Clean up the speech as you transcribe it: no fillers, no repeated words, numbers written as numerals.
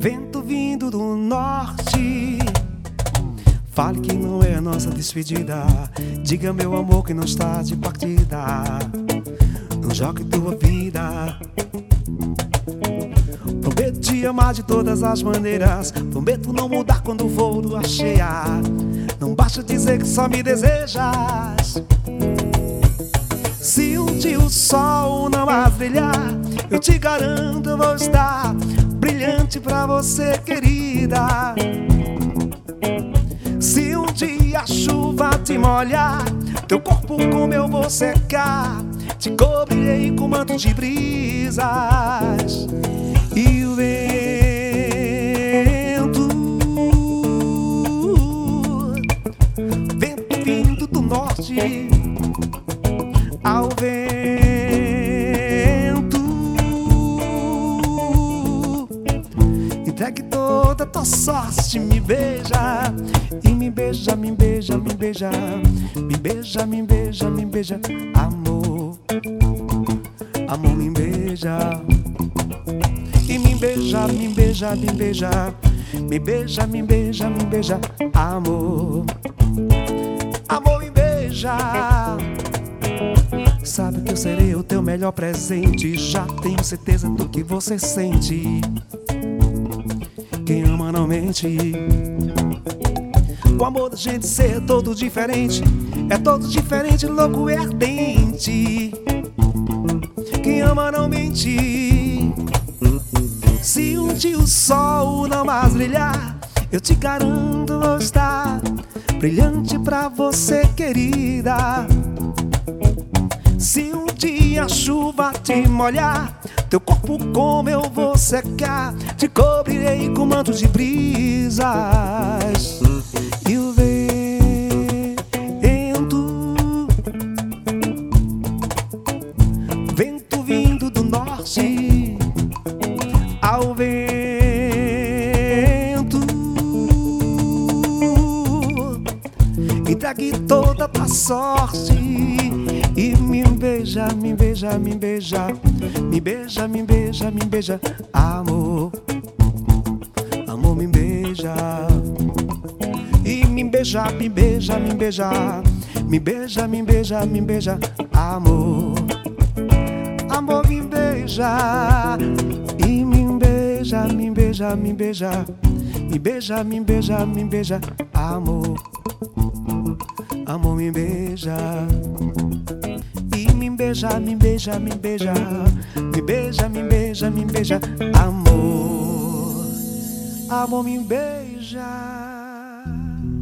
Vento vindo do norte, fale que não é a nossa despedida. Diga, meu amor, que não está de partida. Não jogue tua vida. Prometo te amar de todas as maneiras. Prometo não mudar quando for lua cheia. Não basta dizer que só me desejas. Se um dia o sol não mais brilhar, eu te garanto, eu vou estar brilhante pra você, querida. Se um dia a chuva te molhar, teu corpo como eu vou secar. Te cobrirei com manto de brisas. E o vento vindo do norte, ao vento, entregue toda tua sorte. Me beija e me beija, me beija, me beija, me beija, me beija, me beija, amor, amor, me beija. E me beija, me beija, me beija, me beija, me beija, me beija, amor, amor, me beija. Sabe que eu serei o teu melhor presente. Já tenho certeza do que você sente. Quem ama não mente. O amor da gente ser todo diferente. É todo diferente, louco e ardente. Quem ama não mente. Se um dia o sol não mais brilhar, eu te garanto, vou estar brilhante pra você, querida. Se um dia a chuva te molhar, teu corpo como eu vou secar. Te cobrirei com manto de brisas. E o vento vindo do norte, ao vento, entregue toda a tua sorte. E me beija, me beija, me beija, me beija, me beija, me beija, amor, amor, me beija. E me beija, me beija, me beija, me beija, me beija, me beija, amor, amor, me beija. E me beija, me beija, me beija, me beija, me beija, me beija, amor, amor, me beija. Me beija, me beija, me beija, me beija, me beija, me beija, amor, amor, me beija.